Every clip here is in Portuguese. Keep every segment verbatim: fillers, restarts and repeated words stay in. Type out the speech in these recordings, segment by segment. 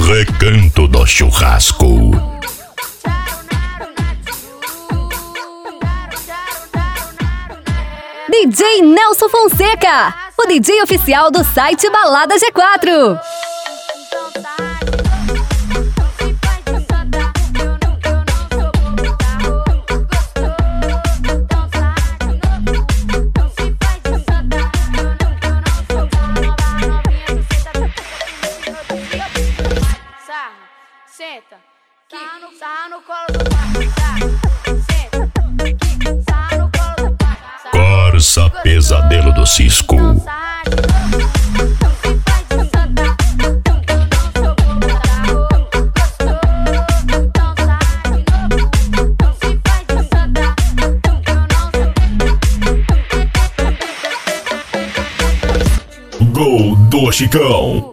Recanto do Churrasco. D J Nelson Fonseca, o D J oficial do site Balada G quatro. Senta, tá no, tá no colo do pai. Senta, tá no colo do pai. Corsa Pesadelo do Cisco. Gol do Chicão.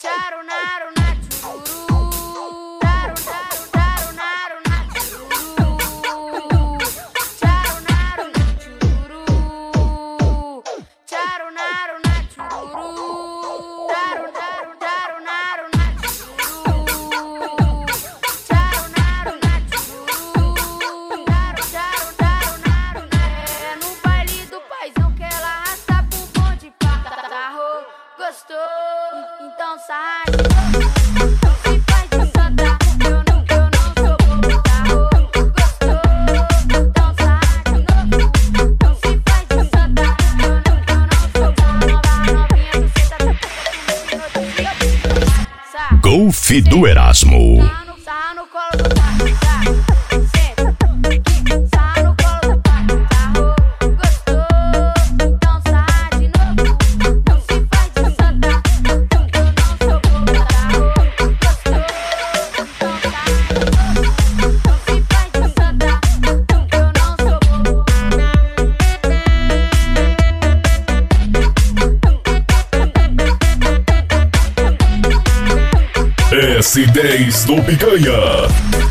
Então sai, não se faz de santa. Eu não, eu não sou bobo, tá? Gostou? Então sai de novo. Não se faz de santa. Eu não, eu não sou bobo, novinha, você tá. Golf do Erasmo. Tá no, tá no colo do pai, tá? Senta, tá no colo do pai, tá? Gostou? Então sai de novo. Não se faz de santa. S dez do Picanha.